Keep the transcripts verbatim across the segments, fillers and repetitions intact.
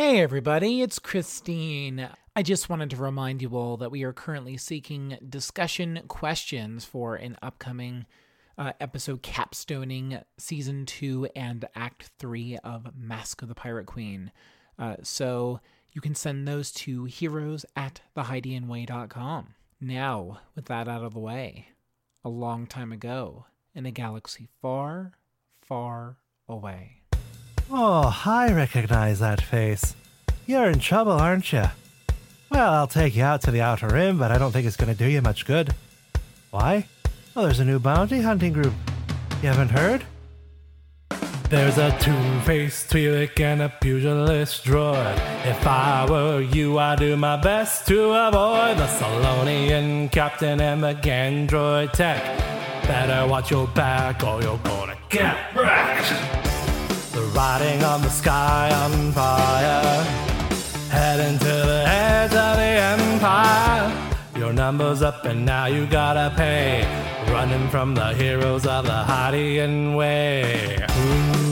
Hey everybody, it's Christine. I just wanted to remind you all that we are currently seeking discussion questions for an upcoming uh, episode capstoning Season two and Act three of Mask of the Pirate Queen. Uh, so you can send those to heroes at the Hydian way dot com. Now, with that out of the way, a long time ago, in a galaxy far, far away. Oh, I recognize that face. You're in trouble, aren't you? Well, I'll take you out to the Outer Rim, but I don't think it's going to do you much good. Why? Well, there's a new bounty hunting group. You haven't heard? There's a two-faced Twi'lek and a pugilist droid. If I were you, I'd do my best to avoid the Solonian captain and the Gandroid tech. Better watch your back or you're gonna get wrecked. They're riding on the sky on fire, heading to the edge of the empire. Your number's up and now you gotta pay, running from the heroes of the Hydian way. Ooh.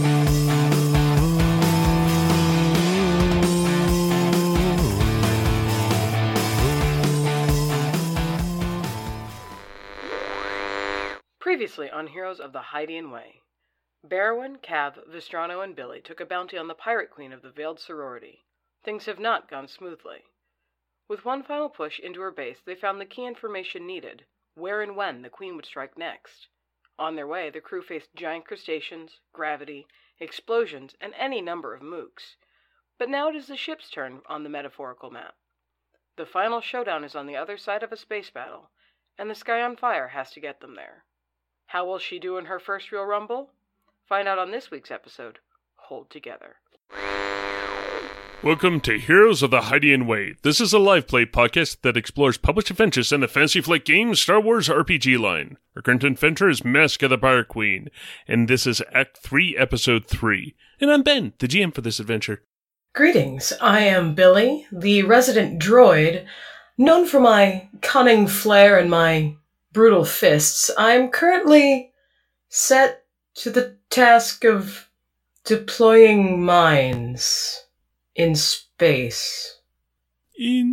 Previously on Heroes of the Hydian Way, Barrowin, Cav, Vistrano, and Billy took a bounty on the Pirate Queen of the Veiled Sorority. Things have not gone smoothly. With one final push into her base, they found the key information needed, where and when the Queen would strike next. On their way, the crew faced giant crustaceans, gravity, explosions, and any number of mooks. But now it is the ship's turn on the metaphorical map. The final showdown is on the other side of a space battle, and the Sky on Fire has to get them there. How will she do in her first real rumble? Find out on this week's episode, Hold Together. Welcome to Heroes of the Hydian Way. This is a live play podcast that explores published adventures in the Fantasy Flight Games Star Wars R P G line. Our current adventure is Mask of the Pirate Queen, and this is Act three, Episode three. And I'm Ben, the G M for this adventure. Greetings, I am Billy, the resident droid. Known for my cunning flair and my brutal fists, I'm currently set to the task of deploying mines in space. In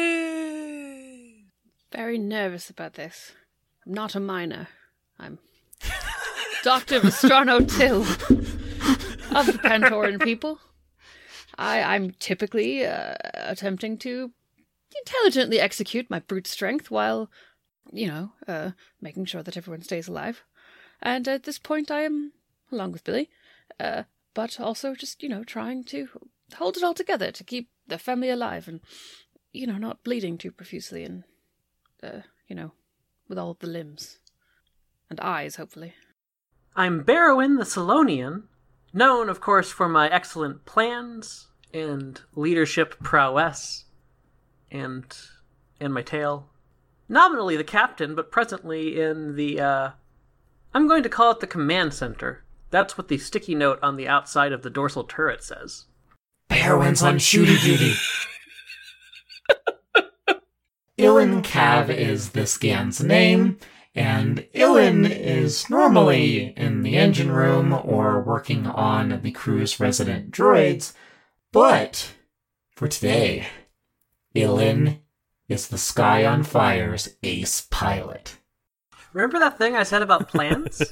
space! Very nervous about this. I'm not a miner. I'm Doctor Vistrano Till of the Pantoran people. I, I'm typically uh, attempting to intelligently execute my brute strength while, you know, uh, making sure that everyone stays alive. And at this point I am, along with Billy, uh, but also just, you know, trying to hold it all together to keep the family alive and, you know, not bleeding too profusely and, uh, you know, with all of the limbs. And eyes, hopefully. I'm Barrowin the Solonian, known, of course, for my excellent plans and leadership prowess and, and my tail. Nominally the captain, but presently in the, uh, I'm going to call it the command center. That's what the sticky note on the outside of the dorsal turret says. Barrowin's on shooty duty. Ilyn Cav is this Gan's name, and Ilyn is normally in the engine room or working on the crew's resident droids, but for today, Ilyn is the Sky on Fire's ace pilot. Remember that thing I said about plans?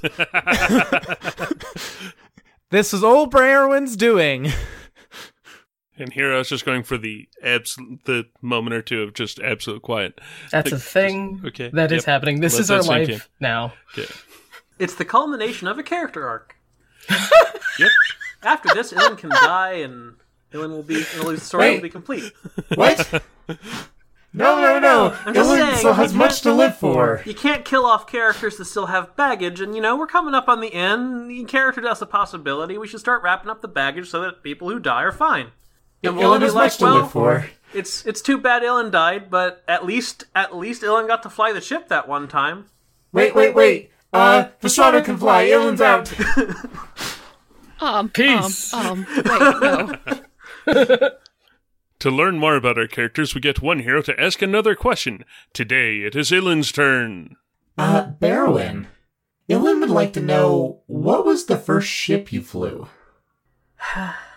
This is old Barrowin's doing. And here I was just going for the absolute, the moment or two of just absolute quiet. That's like, a thing just, okay, that yep. is happening. This Let is our that sink life in. now. Okay. It's the culmination of a character arc. Yep. After this, Ilyn can die, and Ilyn will be, the story Wait. will be complete. What? No, no, no. I'm just Ilyn saying, still has you much can't- to live for. You can't kill off characters that still have baggage, and, you know, we're coming up on the end. The character does a possibility. We should start wrapping up the baggage so that people who die are fine. And we'll Ilyn be has like, much to well, live for. It's it's too bad Ilyn died, but at least at least Ilyn got to fly the ship that one time. Wait, wait, wait. Uh, Vistrano can fly. Ilyn's out. Um, Peace. Um, um, wait, no. To learn more about our characters, we get one hero to ask another question. Today, it is Ilyn's turn. Uh, Barrowin, Ilyn would like to know, what was the first ship you flew?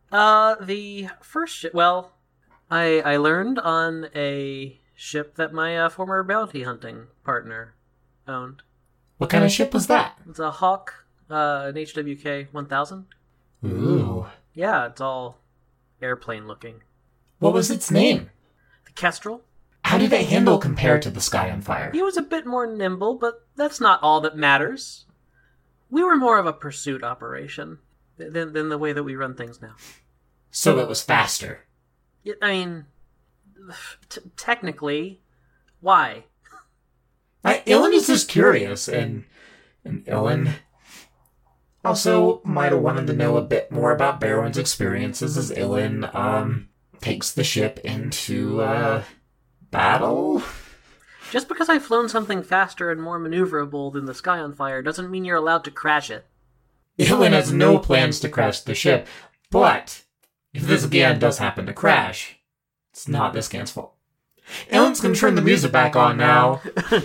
Uh, the first ship, well, I I learned on a ship that my uh, former bounty hunting partner owned. What kind of ship was that? It's a Hawk, uh, an H W K one thousand. Ooh. Yeah, it's all airplane looking. What was its name? The Kestrel. How did it handle compared to the Sky on Fire? He was a bit more nimble, but that's not all that matters. We were more of a pursuit operation than, than the way that we run things now. So it was faster. Yeah, I mean, t- technically, why? I, Ilan is just curious, and, and Ilan also might have wanted to know a bit more about Barrowin's experiences as Ilan um, takes the ship into uh, battle. Just because I've flown something faster and more maneuverable than the Sky on Fire doesn't mean you're allowed to crash it. Ilan has no plans to crash the ship, but if this again does happen to crash, it's not this Gan's fault. Ilan's gonna turn the music back on now.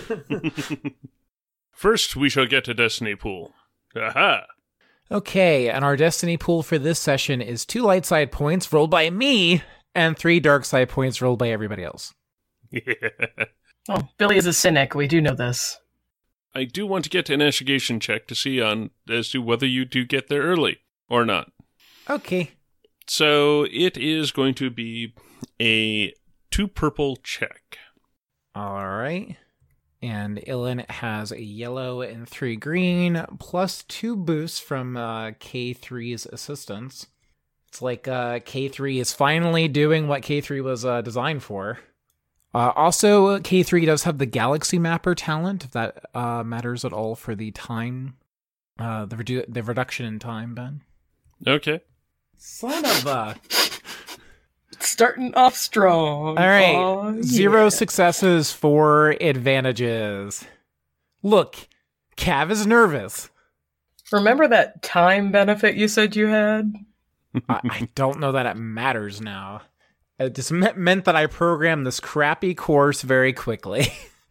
First, we shall get to Destiny Pool. Aha! Okay, and our Destiny pool for this session is two light side points rolled by me, and three dark side points rolled by everybody else. Oh, Billy is a cynic. We do know this. I do want to get an investigation check to see on as to whether you do get there early or not. Okay. So it is going to be a two purple check. All right. And Ilan has a yellow and three green, plus two boosts from uh, K three's assistance. It's like uh, K three is finally doing what K three was uh, designed for. Uh, also, K three does have the Galaxy Mapper talent, if that uh, matters at all for the time, uh, the, redu- the reduction in time, Ben. Okay. Son of a... Starting off strong. All right, Oh, zero yeah. successes, four advantages. Look, Cav is nervous. Remember that time benefit you said you had? I, I don't know that it matters now. It just me- meant that I programmed this crappy course very quickly.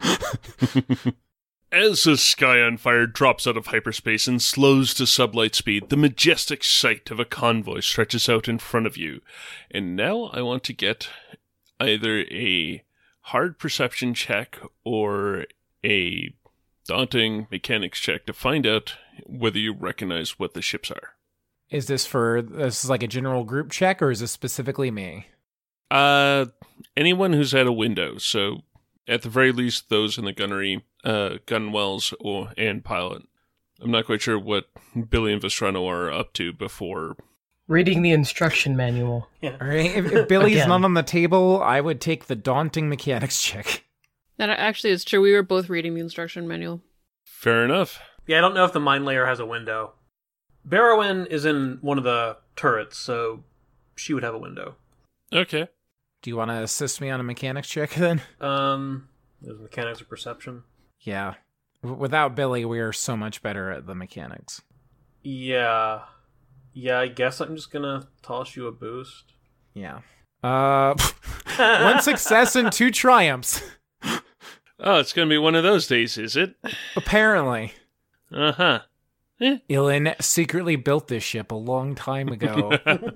As the Sky on Fire drops out of hyperspace and slows to sublight speed, the majestic sight of a convoy stretches out in front of you. And now I want to get either a hard perception check or a daunting mechanics check to find out whether you recognize what the ships are. Is this for, this is like a general group check, or is this specifically me? Uh, anyone who's at a window, so at the very least those in the gunnery, uh, gunwells, or and pilot. I'm not quite sure what Billy and Vestrano are up to before. Reading the instruction manual. All right, if, if Billy's Again. not on the table, I would take the daunting mechanics check. That actually is true. We were both reading the instruction manual. Fair enough. Yeah, I don't know if the mine layer has a window. Barrowin is in one of the turrets, so she would have a window. Okay. Do you want to assist me on a mechanics check then? Um, there's mechanics of perception. Yeah. W- Without Billy, we are so much better at the mechanics. Yeah. Yeah, I guess I'm just gonna toss you a boost. Yeah. Uh, one success and two triumphs. Oh, it's going to be one of those days, is it? Apparently. Uh-huh. Eh. Ilan secretly built this ship a long time ago.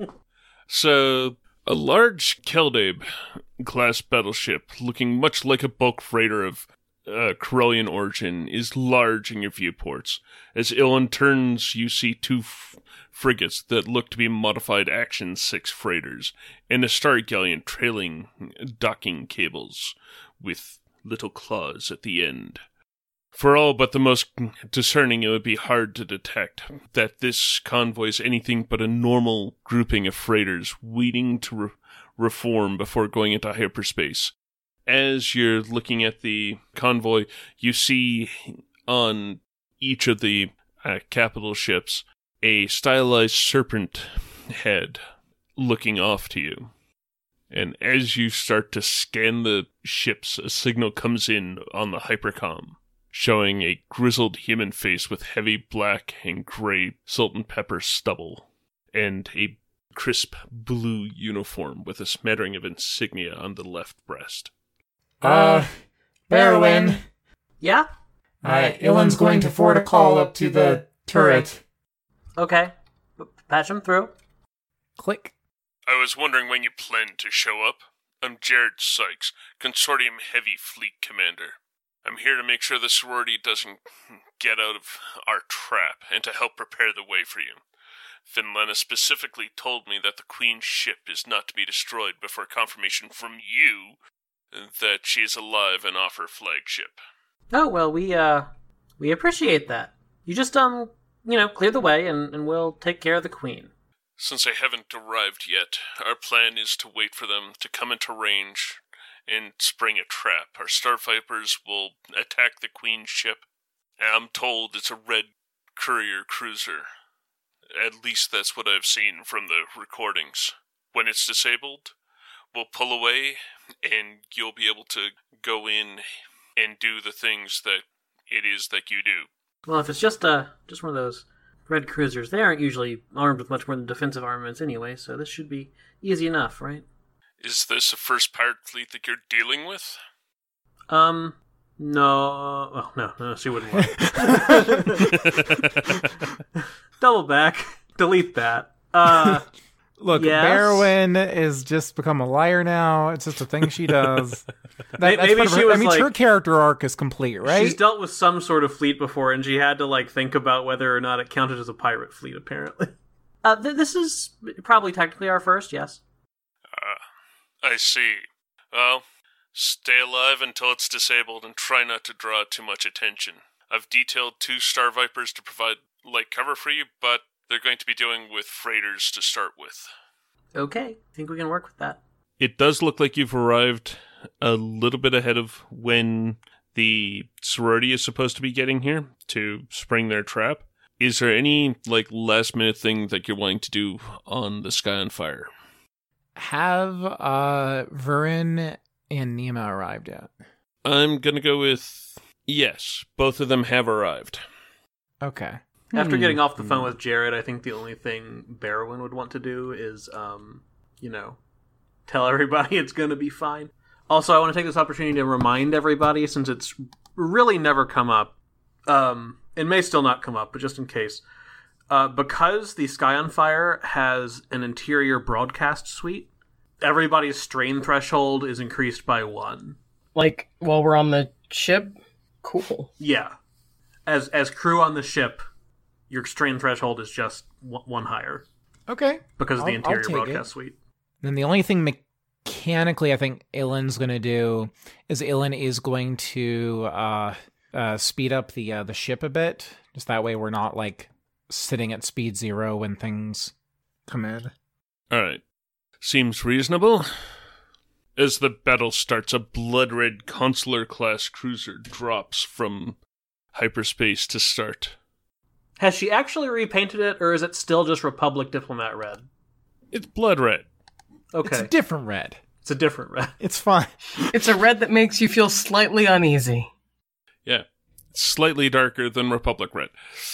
So, a large Keldabe class battleship, looking much like a bulk freighter of uh, Corellian origin, is large in your viewports. As Ilan turns, you see two f- frigates that look to be modified Action six freighters, and a Star Galleon trailing docking cables with little claws at the end. For all but the most discerning, it would be hard to detect that this convoy is anything but a normal grouping of freighters waiting to re- reform before going into hyperspace. As you're looking at the convoy, you see on each of the uh, capital ships a stylized serpent head looking off to you. And as you start to scan the ships, a signal comes in on the hypercom, showing a grizzled human face with heavy black and gray salt and pepper stubble, and a crisp blue uniform with a smattering of insignia on the left breast. Uh, Barrowin, Yeah? uh, Ilan's going to forward a call up to the turret. Okay. Patch him through. Click. I was wondering when you planned to show up. I'm Jared Sykes, Consortium Heavy Fleet Commander. I'm here to make sure the sorority doesn't get out of our trap, and to help prepare the way for you. Finlena specifically told me that the Queen's ship is not to be destroyed before confirmation from you that she is alive and off her flagship. Oh, well, we, uh, we appreciate that. You just, um, you know, clear the way, and, and we'll take care of the Queen. Since I haven't arrived yet, our plan is to wait for them to come into range and spring a trap. Our Star Vipers will attack the Queen's ship. I'm told it's a red courier cruiser. At least that's what I've seen from the recordings. When it's disabled, we'll pull away, and you'll be able to go in and do the things that it is that you do. Well, if it's just, uh, just one of those red cruisers, they aren't usually armed with much more than defensive armaments anyway, so this should be easy enough, right? Is this the first pirate fleet that you're dealing with? Um, no. Oh, no, no, she wouldn't want. Double back. Delete that. Uh, Look, yes. Barrowyn is just become a liar now. It's just a thing she does. That, Maybe that's part of she her, was I mean, like- her character arc is complete, right? She's dealt with some sort of fleet before, and she had to, like, think about whether or not it counted as a pirate fleet, apparently. Uh, th- this is probably technically our first, yes. Uh, I see. Well, stay alive until it's disabled and try not to draw too much attention. I've detailed two Star Vipers to provide light cover for you, but they're going to be dealing with freighters to start with. Okay, I think we can work with that. It does look like you've arrived a little bit ahead of when the sorority is supposed to be getting here to spring their trap. Is there any, like, last-minute thing that you're wanting to do on the Sky on Fire? Have uh, Varen and Nima arrived yet? I'm gonna go with yes. Both of them have arrived. Okay. After Hmm. getting off the phone with Jared, I think the only thing Barrowyn would want to do is, um, you know, tell everybody it's going to be fine. Also, I want to take this opportunity to remind everybody, since it's really never come up, um, it may still not come up, but just in case, uh, because the Sky on Fire has an interior broadcast suite, everybody's strain threshold is increased by one. Like, while we're on the ship? Cool. Yeah. As as crew on the ship, your strain threshold is just one, one higher Okay. because of the I'll- interior I'll take broadcast it. suite. Then the only thing mechanically I think Ilan's going to do is Ilan is going to uh, uh, speed up the uh, the ship a bit. Just that way we're not like sitting at speed zero when things come in. All right. Seems reasonable. As the battle starts, a blood-red Consular-class cruiser drops from hyperspace to start. Has she actually repainted it, or is it still just Republic Diplomat red? It's blood-red. Okay, It's a different red. it's a different red. It's fine. It's a red that makes you feel slightly uneasy. Yeah. It's slightly darker than Republic Red.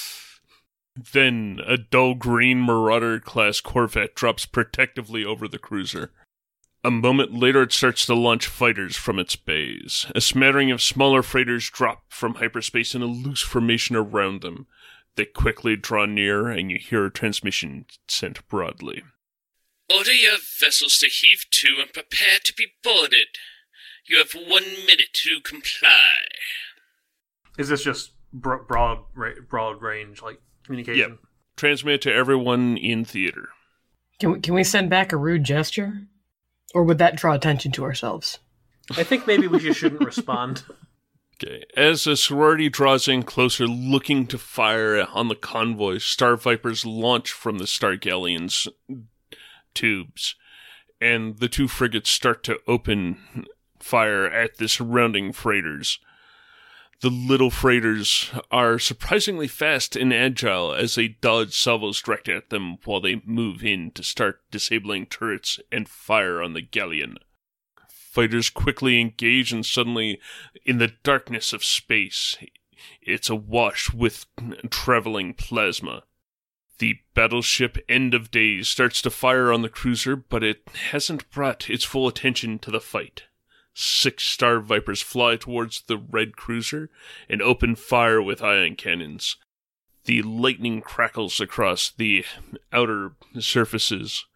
Then a dull green Marauder-class Corvette drops protectively over the cruiser. A moment later, it starts to launch fighters from its bays. A smattering of smaller freighters drop from hyperspace in a loose formation around them. They quickly draw near, and you hear a transmission sent broadly. Order your vessels to heave to and prepare to be boarded. You have one minute to comply. Is this just bro- broad, ra- broad range like communication? Yep. Transmit to everyone in theater. Can we, can we send back a rude gesture? Or would that draw attention to ourselves? I think maybe we just shouldn't respond. Okay. As the sorority draws in closer, looking to fire on the convoy, Star Vipers launch from the Star Galleon's tubes, and the two frigates start to open fire at the surrounding freighters. The little freighters are surprisingly fast and agile as they dodge salvos directed at them while they move in to start disabling turrets and fire on the galleon. Fighters quickly engage, and suddenly, in the darkness of space, it's awash with traveling plasma. The battleship End of Days starts to fire on the cruiser, but it hasn't brought its full attention to the fight. Six Star Vipers fly towards the red cruiser and open fire with ion cannons. The lightning crackles across the outer surfaces,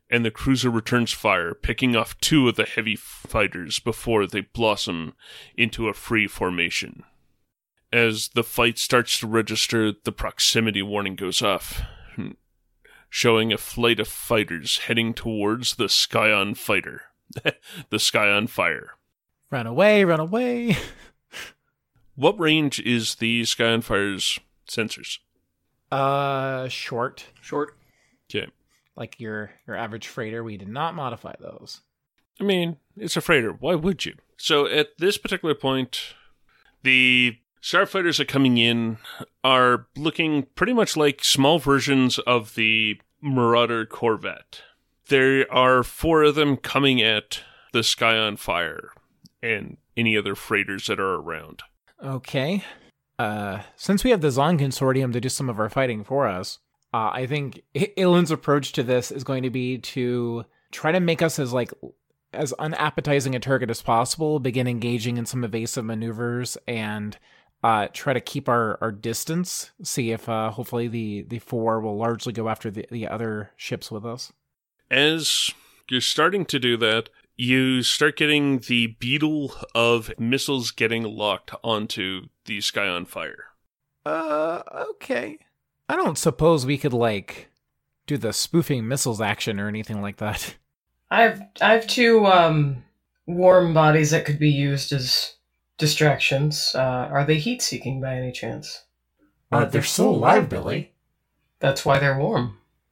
and the cruiser returns fire, picking off two of the heavy fighters before they blossom into a free formation. As the fight starts to register, the proximity warning goes off, showing a flight of fighters heading towards the Scion fighter. The Scion Fire. Run away, run away. What range is the Scion Fire's sensors? Uh, short. Short. Okay. Like your, your average freighter, we did not modify those. I mean, it's a freighter. Why would you? So at this particular point, the starfighters that are coming in are looking pretty much like small versions of the Marauder Corvette. There are four of them coming at the Scion Fire and any other freighters that are around. Okay. Uh, since we have the Zon Consortium to do some of our fighting for us, uh, I think I- Ilan's approach to this is going to be to try to make us as like as unappetizing a target as possible, begin engaging in some evasive maneuvers, and uh, try to keep our, our distance. See if uh, hopefully the, the four will largely go after the, the other ships with us. As you're starting to do that, you start getting the beetle of missiles getting locked onto the Scion Fire. Uh, okay. I don't suppose we could, like, do the spoofing missiles action or anything like that. I've I have two um, warm bodies that could be used as distractions. Uh, are they heat-seeking by any chance? Uh, they're still alive, Billy. That's why they're warm.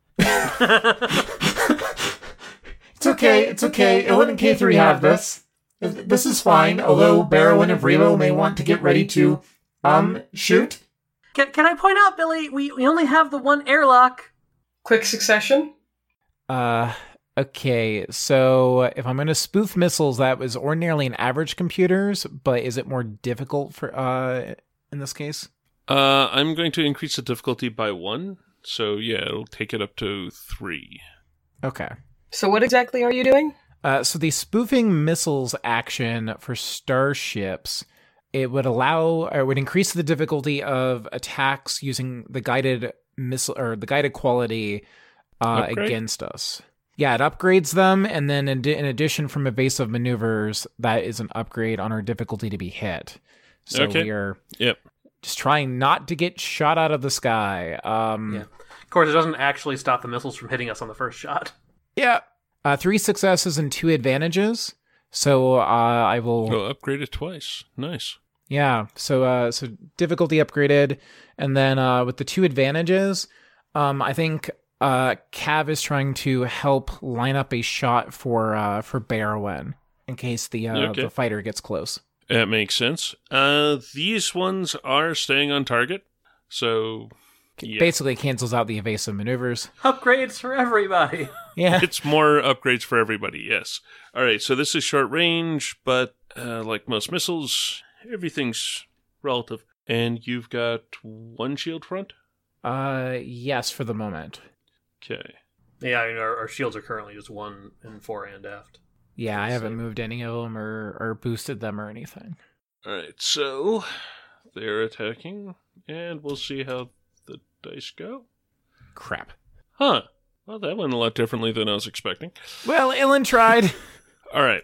It's okay, it's okay. Ilan and K three have this. This is fine, although Barrow and Avrilo may want to get ready to, um, shoot. Can, can I point out, Billy, we, we only have the one airlock. Quick succession? Uh, okay, so if I'm going to spoof missiles, that was ordinarily in average computers, but is it more difficult for, uh, in this case? Uh, I'm going to increase the difficulty by one, so yeah, it'll take it up to three. Okay. So what exactly are you doing? Uh, so the spoofing missiles action for starships, it would allow, or would increase the difficulty of attacks using the guided missile or the guided quality uh, against us. Yeah, it upgrades them, and then in, in addition, from evasive maneuvers, that is an upgrade on our difficulty to be hit. So okay. we are yep. just trying not to get shot out of the sky. Um, yeah. Of course, it doesn't actually stop the missiles from hitting us on the first shot. Yeah. Uh, three successes and two advantages. So uh, I will... Oh, upgrade it twice. Nice. Yeah. So uh, so difficulty upgraded. And then uh, with the two advantages, um, I think uh, Cav is trying to help line up a shot for uh, for Barrowen in case the, uh, okay. the fighter gets close. That makes sense. Uh, these ones are staying on target. So... Yeah. Basically cancels out the evasive maneuvers. Upgrades for everybody. Yeah. It's more upgrades for everybody, yes. All right, so this is short range, but uh, like most missiles, everything's relative. And you've got one shield front? Uh, yes, for the moment. Okay. Yeah, I mean, our, our shields are currently just one and fore and aft. Yeah, I haven't So- moved any of them or, or boosted them or anything. All right, so they're attacking, and we'll see how the dice go. Crap. Huh. Well, that went a lot differently than I was expecting. Well, Ilan tried. All right,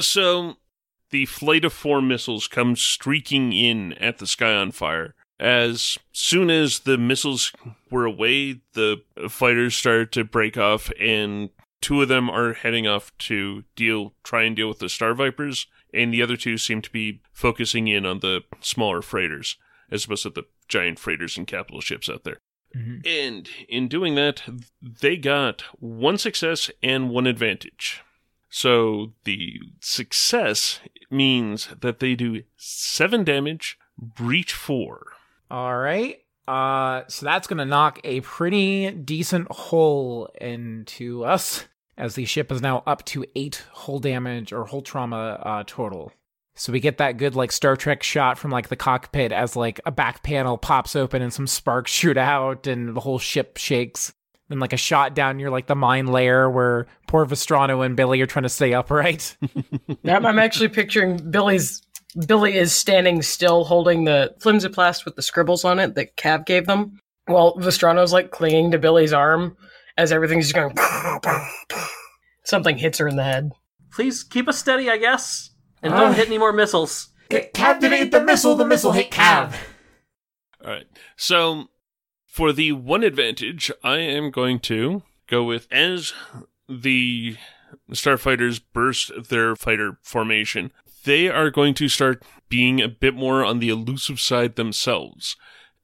so the flight of four missiles comes streaking in at the Scion Fire. As soon as the missiles were away, the fighters started to break off, and two of them are heading off to deal, try and deal with the Star Vipers, and the other two seem to be focusing in on the smaller freighters, as opposed to the giant freighters and capital ships out there. Mm-hmm. And in doing that, they got one success and one advantage. So the success means that they do seven damage, breach four. All right. Uh, so that's going to knock a pretty decent hole into us, as the ship is now up to eight hull damage or hull trauma uh, total. So we get that good, like, Star Trek shot from, like, the cockpit as, like, a back panel pops open and some sparks shoot out and the whole ship shakes. Then, like, a shot down near, like, the mine layer where poor Vestrano and Billy are trying to stay upright. Yep, I'm actually picturing Billy's... Billy is standing still holding the flimsiplast with the scribbles on it that Cav gave them, while Vestrano's, like, clinging to Billy's arm as everything's just going... Something hits her in the head. Please keep us steady, I guess. And Uh. don't hit any more missiles. Cav didn't hit the missile, the missile hit Cav. Alright, so for the one advantage, I am going to go with as the starfighters burst their fighter formation, they are going to start being a bit more on the elusive side themselves.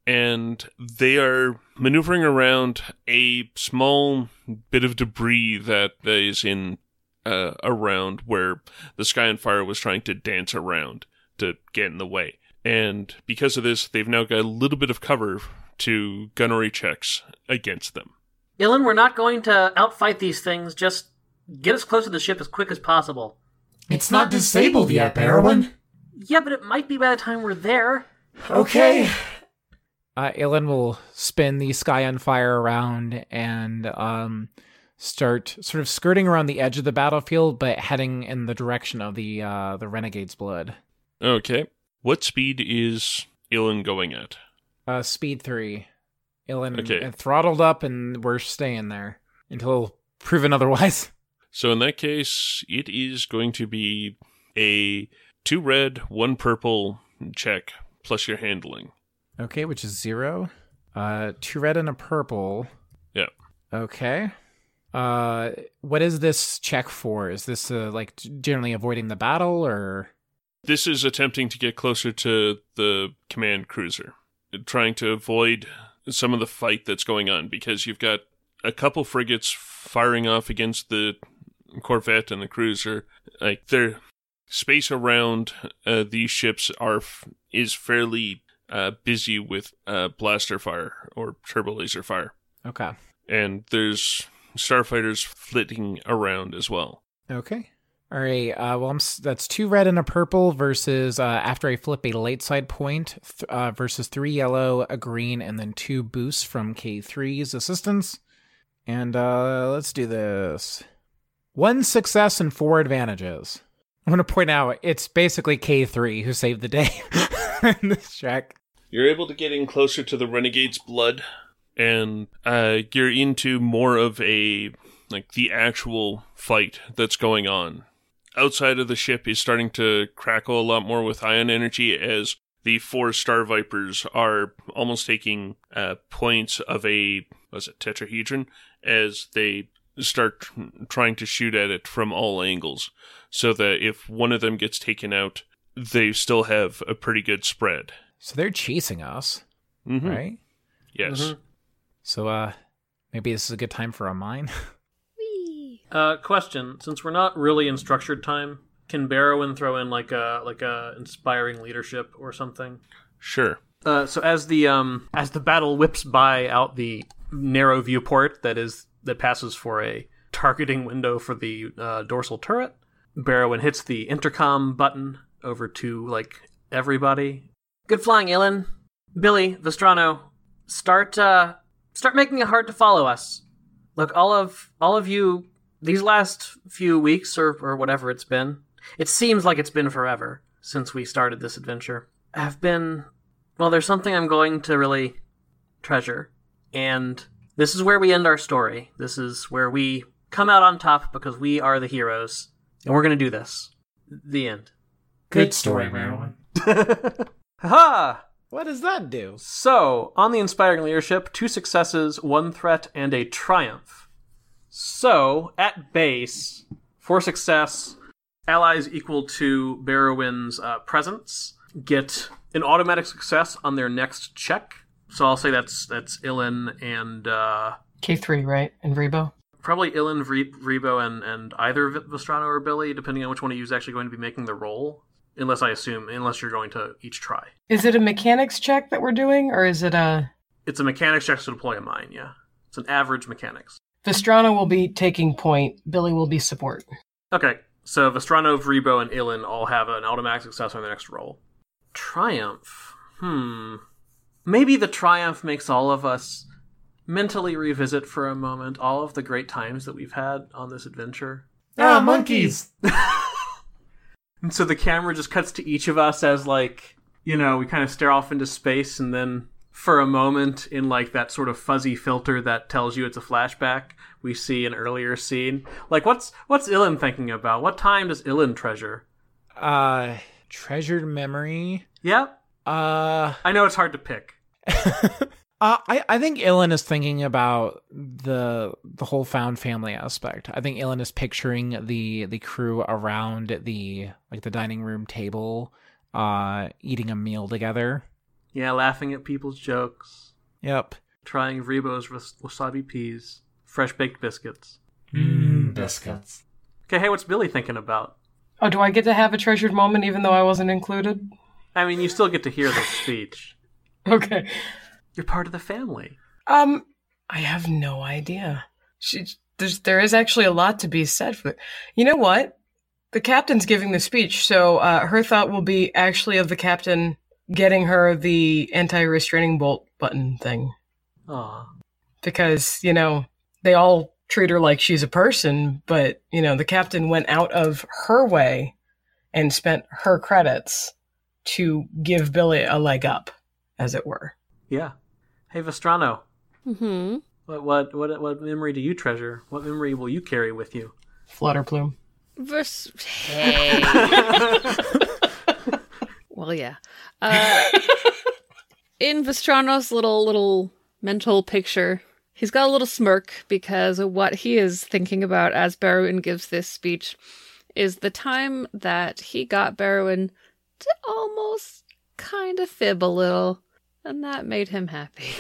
And they are maneuvering around a small bit of debris that is in uh, around where the Sky on Fire was trying to dance around to get in the way. And because of this, they've now got a little bit of cover to gunnery checks against them. Ilan, we're not going to outfight these things. Just get us close to the ship as quick as possible. It's not disabled yet, Barrowin. Yeah, but it might be by the time we're there. Okay. Uh, Ilan will spin the Sky on Fire around and um, start sort of skirting around the edge of the battlefield, but heading in the direction of the uh, the Renegade's Blood. Okay. What speed is Ilan going at? Uh, speed three. Ilan Okay. uh, throttled up, and we're staying there until proven otherwise. So in that case, it is going to be a two red, one purple check plus your handling. Okay, which is zero. Uh, two red and a purple. Yeah. Okay. Uh, what is this check for? Is this uh, like generally avoiding the battle, or? This is attempting to get closer to the command cruiser, trying to avoid some of the fight that's going on, because you've got a couple frigates firing off against the corvette and the cruiser. Like, their space around uh, these ships are is fairly uh, busy with uh, blaster fire or turbo laser fire. Okay. And there's starfighters flitting around as well. Okay. All right. Uh, well, I'm, s- that's two red and a purple versus uh, after I flip a late side point th- uh, versus three yellow, a green, and then two boosts from K three's assistance. And uh, let's do this. One success and four advantages. I want to point out it's basically K three who saved the day in this check. You're able to get in closer to the Renegade's Blood, and uh, you're into more of a, like, the actual fight that's going on. Outside of the ship is starting to crackle a lot more with ion energy as the four Star Vipers are almost taking uh, points of a, was it tetrahedron, as they start trying to shoot at it from all angles, so that if one of them gets taken out, they still have a pretty good spread. So they're chasing us, Mm-hmm. right? Yes. Mhm. So uh, maybe this is a good time for a mine. Whee! Uh, question: since we're not really in structured time, can Barrowin throw in like a like a inspiring leadership or something? Sure. Uh, so as the um as the battle whips by out the narrow viewport that is that passes for a targeting window for the uh, dorsal turret, Barrowin hits the intercom button over to like everybody. Good flying, Ilan. Billy, Vestrano, start uh start making it hard to follow us. Look, all of all of you, these last few weeks or or whatever it's been, it seems like it's been forever since we started this adventure, have been, well, there's something I'm going to really treasure. And this is where we end our story. This is where we come out on top because we are the heroes. And we're going to do this. The end. Good story, Barrowin. Ha! What does that do? So, on the Inspiring Leadership, two successes, one threat, and a triumph. So, at base, for success, allies equal to Barrowin's uh, presence get an automatic success on their next check. So I'll say that's that's Ilan and uh, K three, right? And Rebo? probably Ilan, Vre- Rebo, and, and either V- Vestrano or Billy, depending on which one of you is actually going to be making the roll. Unless I assume, unless you're going to each try. Is it a mechanics check that we're doing, or is it a... It's a mechanics check to deploy a mine, yeah. It's an average mechanics. Vestrano will be taking point, Billy will be support. Okay, so Vestrano, Vrebo, and Ilan all have an automatic success on their next roll. Triumph. Hmm. Maybe the triumph makes all of us mentally revisit for a moment all of the great times that we've had on this adventure. Ah, monkeys! And so the camera just cuts to each of us as, like, you know, we kind of stare off into space and then for a moment in like that sort of fuzzy filter that tells you it's a flashback, we see an earlier scene. Like, what's what's Ilan thinking about? What time does Ilan treasure? Uh, treasured memory. Yep. Uh, I know it's hard to pick. Uh, I, I think Ilan is thinking about the the whole found family aspect. I think Ilan is picturing the the crew around the like the dining room table, uh, eating a meal together. Yeah, laughing at people's jokes. Yep. Trying Rebo's was- wasabi peas. Fresh baked biscuits. Mmm, biscuits. Okay, hey, what's Billy thinking about? Oh, do I get to have a treasured moment even though I wasn't included? I mean, you still get to hear the speech. Okay. You're part of the family. Um, I have no idea. She, there's, there is actually a lot to be said for it. You know what? The captain's giving the speech, so uh, her thought will be actually of the captain getting her the anti-restraining bolt button thing. Aw. Because, you know, they all treat her like she's a person, but, you know, the captain went out of her way and spent her credits to give Billy a leg up, as it were. Yeah. Hey, Vestrano. Mm-hmm. What what what what memory do you treasure? What memory will you carry with you? Flutterplume. Vers- hey. Well, yeah. Uh, in Vestrano's little little mental picture, he's got a little smirk because what he is thinking about as Barrowin gives this speech is the time that he got Barrowin to almost kind of fib a little, and that made him happy.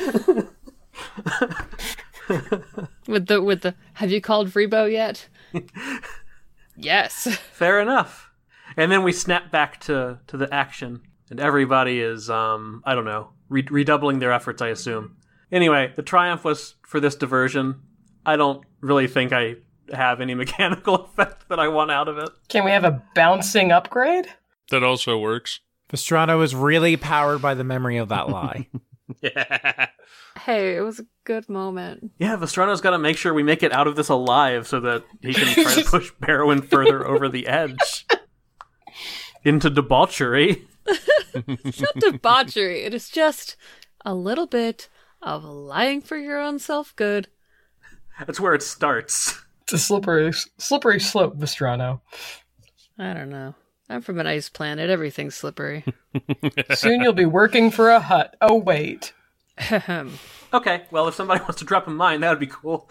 with the with the have you called Rebo yet? Yes. Fair enough. And then we snap back to, to the action, and everybody is, um, I don't know, re- redoubling their efforts, I assume. Anyway, the triumph was for this diversion. I don't really think I have any mechanical effect that I want out of it. Can we have a bouncing upgrade? That also works. Vestrano is really powered by the memory of that lie. Yeah. Hey, it was a good moment. Yeah, Vestrano's got to make sure we make it out of this alive so that he can try to push Barrowin further over the edge. Into debauchery. It's not debauchery. It is just a little bit of lying for your own self-good. That's where it starts. It's a slippery, slippery slope, Vestrano. I don't know. I'm from an ice planet. Everything's slippery. Soon you'll be working for a hut. Oh, wait. Okay, well, if somebody wants to drop a mine, that would be cool.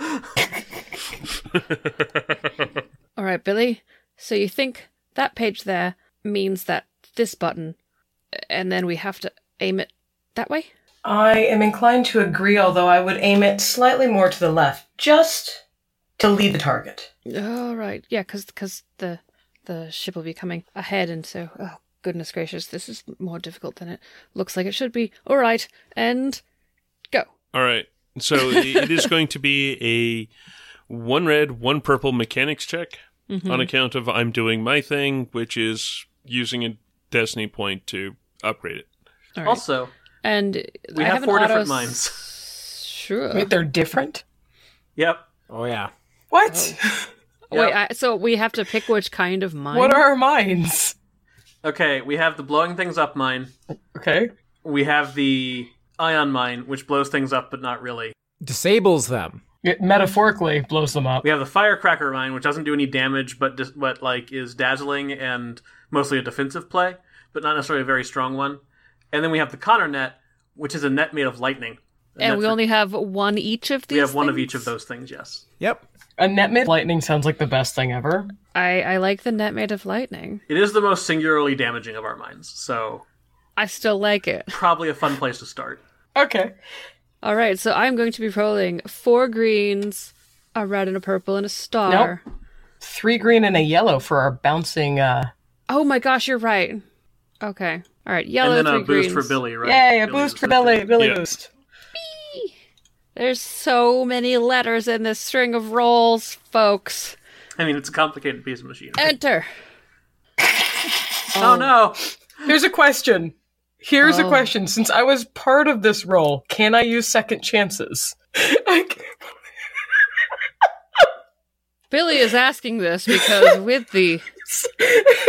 All right, Billy. So you think that page there means that this button, and then we have to aim it that way? I am inclined to agree, although I would aim it slightly more to the left, just to lead the target. All right. Yeah, because the, the ship will be coming ahead, and so, oh, goodness gracious, this is more difficult than it looks like it should be. All right, and go. All right. So it is going to be a one red, one purple mechanics check mm-hmm. on account of I'm doing my thing, which is using a destiny point to upgrade it. All right. Also, and we I have, have four auto different mines. S- sure. Wait, they're different? Yep. Oh, yeah. What? Oh. Yep. Wait, I, so we have to pick which kind of mine? What are our mines? Okay, we have the blowing things up mine. Okay. We have the ion mine, which blows things up, but not really. Disables them. It metaphorically blows them up. We have the firecracker mine, which doesn't do any damage, but dis- but like is dazzling and mostly a defensive play, but not necessarily a very strong one. And then we have the Connor net, which is a net made of lightning. A And net we for- only have one each of these we have one of things? each of those things. Yes. Yep. A net made lightning sounds like the best thing ever. I, I like the net made of lightning. It is the most singularly damaging of our mines, so I still like it. probably a fun place to start. Okay. All right, so I'm going to be rolling four greens, a red and a purple, and a star. Nope. Three green and a yellow for our bouncing, uh... Oh my gosh, you're right. Okay. All right, yellow, and then three a boost greens. for Billy, right? Yay, a Billy boost was for the Billy. thing. Billy Yeah. boost. There's so many letters in this string of rolls, folks. I mean, it's a complicated piece of machinery. Enter. oh no! Here's a question. Here's Oh. a question. Since I was part of this roll, can I use second chances? I c- Billy is asking this because with the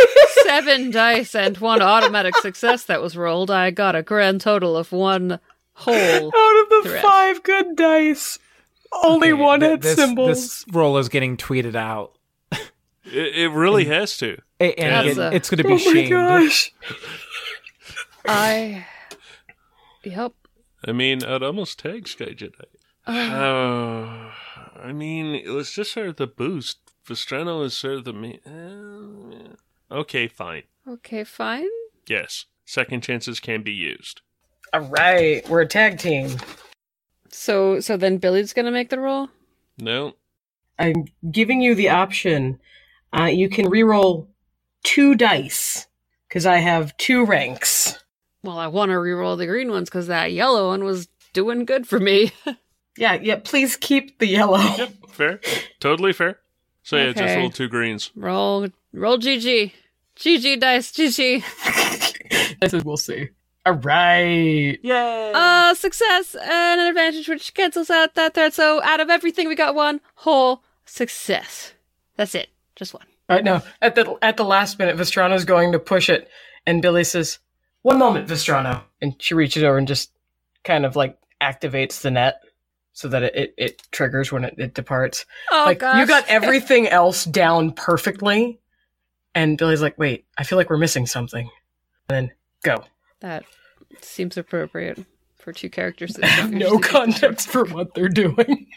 seven dice and one automatic success that was rolled, I got a grand total of one whole Out of the threat. five good dice, only Okay, one th- had this, symbols. This roll is getting tweeted out. It, it really has to. A- And That's it- a- it's going to be Oh my shamed. gosh. I. Yep. I mean, I'd almost tag Sky Jedi. Uh, I mean, it was just sort of the boost. Vestrano is sort of the main. Uh, okay, fine. Okay, fine. Yes, second chances can be used. All right, we're a tag team. So, so then Billy's gonna make the roll. No, I'm giving you the option. Uh, you can reroll two dice because I have two ranks. Well, I want to re-roll the green ones because that yellow one was doing good for me. Yeah, yeah. Please keep the yellow. yep, fair, totally fair. So yeah, just Okay. roll two greens. roll, roll, G G, G G dice, G G. I said we'll see. All right. Yay! Uh, success and an advantage, which cancels out that threat. So out of everything, we got one whole success. That's it, just one. All right. No, at the at the last minute, Vestrano's going to push it, and Billy says, "One moment, Vestrano," and she reaches over and just kind of like activates the net so that it it, it triggers when it, it departs. Oh like gosh, you got everything else down perfectly, and Billy's like, "Wait, I feel like we're missing something." And then go. That seems appropriate for two characters that I have don't no usually get to context for what they're doing.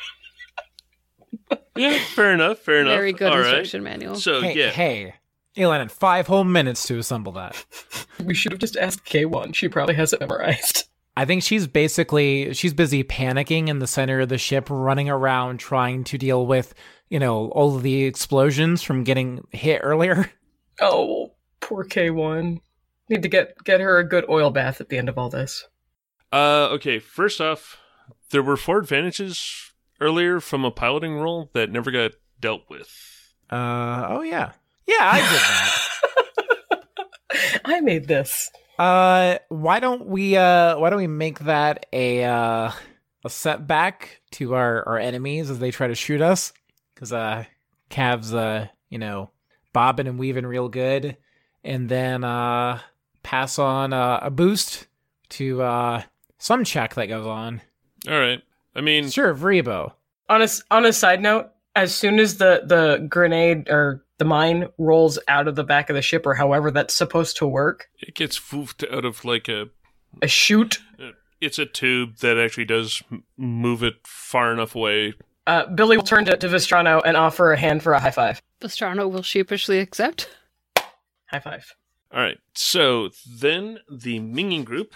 Yeah, fair enough, fair enough. Very good All right. instruction manual. So Hey, yeah, hey. Elon had five whole minutes to assemble that. We should have just asked K one. She probably has it memorized. I think she's basically, she's busy panicking in the center of the ship, running around trying to deal with, you know, all of the explosions from getting hit earlier. Oh, poor K one. Need to get get her a good oil bath at the end of all this. Uh, okay, first off, there were four advantages earlier from a piloting roll that never got dealt with. Uh, oh yeah. Yeah, I did that. I made this. Uh, why don't we uh why don't we make that a uh a setback to our our enemies as they try to shoot us? Because uh, Cav's uh you know bobbing and weaving real good, and then uh pass on uh, a boost to uh some check that goes on. All right. I mean, Sure, Vrebo. On a, s- on a side note, as soon as the, the grenade or the mine rolls out of the back of the ship or however that's supposed to work, it gets foofed out of like a. a chute, It's a tube that actually does m- move it far enough away. uh, Billy will turn to, to Vestrano and offer a hand for a high five. Vestrano will sheepishly accept. High five. All right. So then the Minging group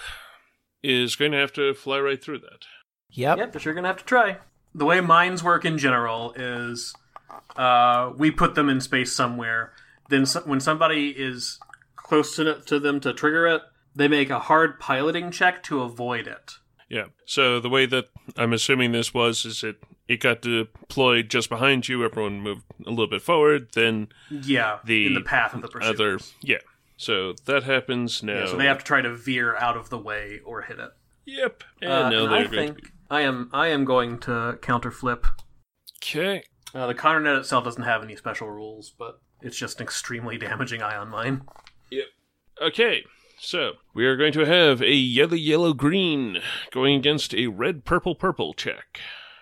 is going to have to fly right through that. Yep. Yep, they're sure gonna have to try. The way mines work in general is uh, we put them in space somewhere. Then so- when somebody is close to, to them to trigger it, they make a hard piloting check to avoid it. Yeah. So the way that I'm assuming this was is it it got deployed just behind you. Everyone moved a little bit forward. Then Yeah, the in the path of the pursuers. other yeah. So that happens now. Yeah, so they have to try to veer out of the way or hit it. Yep. And Uh, now and they're I going think to be I am I am going to counter flip. okay. Uh, the Connernet itself doesn't have any special rules, but it's just an extremely damaging ion mine. Yep. Okay. So we are going to have a yellow, yellow, green going against a red, purple, purple check.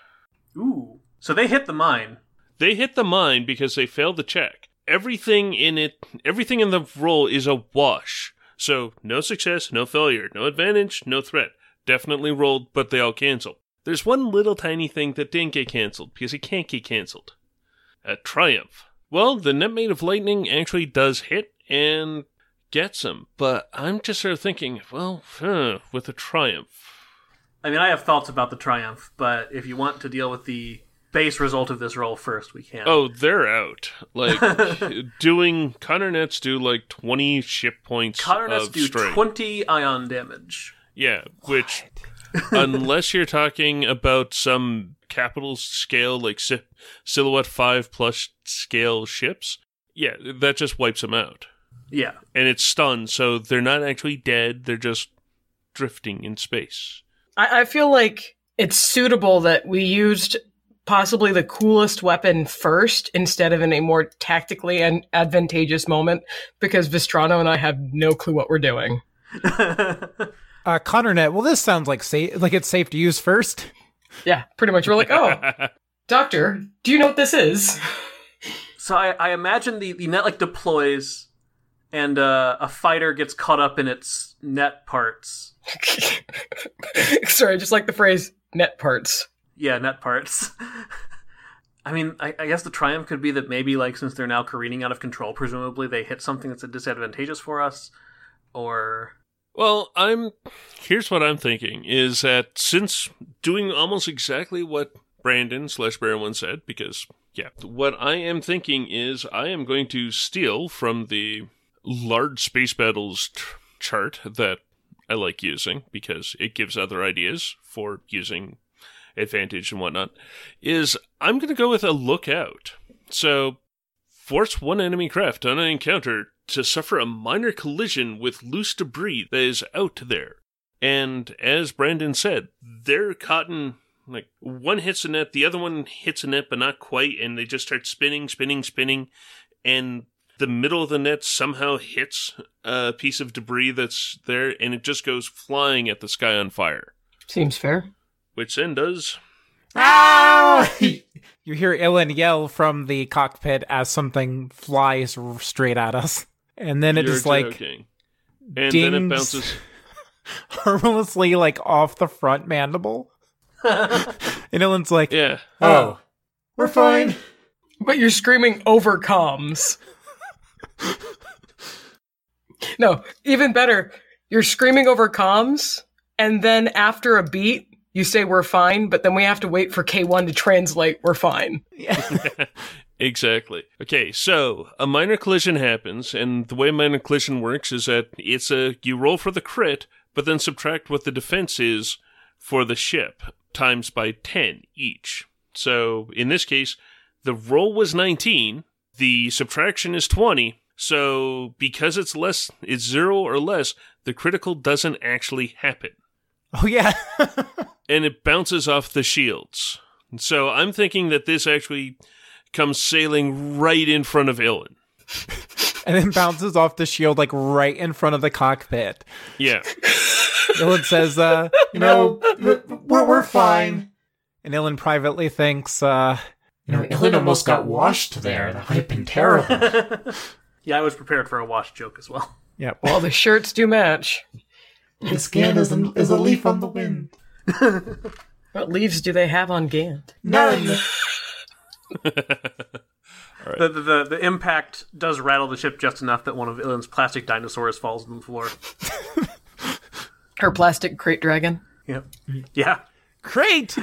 Ooh. So they hit the mine. They hit the mine because they failed the check. Everything in it, everything in the roll is a wash. So no success, no failure, no advantage, no threat. Definitely rolled, but they all canceled. There's one little tiny thing that didn't get canceled because it can't get canceled. A triumph. Well, the net made of lightning actually does hit and gets him, but I'm just sort of thinking, well, huh, with a triumph. I mean, I have thoughts about the triumph, but if you want to deal with the base result of this roll first, we can. Oh, they're out. Like, doing... Connernets do like twenty ship points Cotternets of do strain. twenty ion damage. Yeah, which, unless you're talking about some capital scale, like si- Silhouette five plus scale ships, yeah, that just wipes them out. Yeah. And it's stunned, so they're not actually dead, they're just drifting in space. I, I feel like it's suitable that we used possibly the coolest weapon first instead of in a more tactically and advantageous moment because Vestrano and I have no clue what we're doing. Uh, ConnorNet, well, this sounds like safe, like it's safe to use first. Yeah, pretty much. We're like, oh, Doctor, do you know what this is? So I, I imagine the, the net like deploys, and uh, a fighter gets caught up in its net parts. Sorry, just like the phrase net parts. Yeah, net parts. I mean, I, I guess the triumph could be that maybe, like, since they're now careening out of control, presumably they hit something that's disadvantageous for us, or... Well, I'm. Here's what I'm thinking: is that since doing almost exactly what Brandon slash Barrowin said, because yeah, what I am thinking is I am going to steal from the large space battles t- chart that I like using because it gives other ideas for using advantage and whatnot. Is I'm going to go with a lookout. So force one enemy craft on an encounter to suffer a minor collision with loose debris that is out there. And as Brandon said, they're caught in, like, one hits a net, the other one hits a net, but not quite, and they just start spinning, spinning, spinning, and the middle of the net somehow hits a piece of debris that's there, and it just goes flying at the sky on fire. Seems fair. Which then does... Ow! You hear Ilan yell from the cockpit as something flies r- straight at us. And then it You're just, like, joking. And dings then it bounces... harmlessly, like, off the front mandible. And Ilan's like, Yeah. Oh, we're fine. But you're screaming over comms. No, even better. You're screaming over comms, and then after a beat, you say we're fine, but then we have to wait for K one to translate we're fine. Exactly. Okay, so a minor collision happens, and the way minor collision works is that it's a you roll for the crit, but then subtract what the defense is for the ship, times by ten each. So, in this case, the roll was nineteen, the subtraction is twenty, so because it's less, it's zero or less, the critical doesn't actually happen. oh, yeah. And it bounces off the shields. So I'm thinking that this actually comes sailing right in front of Ilan. And then bounces off the shield, like, right in front of the cockpit. Yeah. Ilan says, uh, you No, know, we're, we're fine. and Ilan privately thinks, uh, You know, Ilan almost got washed there. That would have been terrible. Yeah, I was prepared for a wash joke as well. yeah. Well, the shirts do match. His skin is a, is a leaf on the wind. What leaves do they have on Gant? None. The, the, the the impact does rattle the ship just enough that one of Ilan's plastic dinosaurs falls on the floor. Her plastic crate dragon. Yep. Yeah. Great!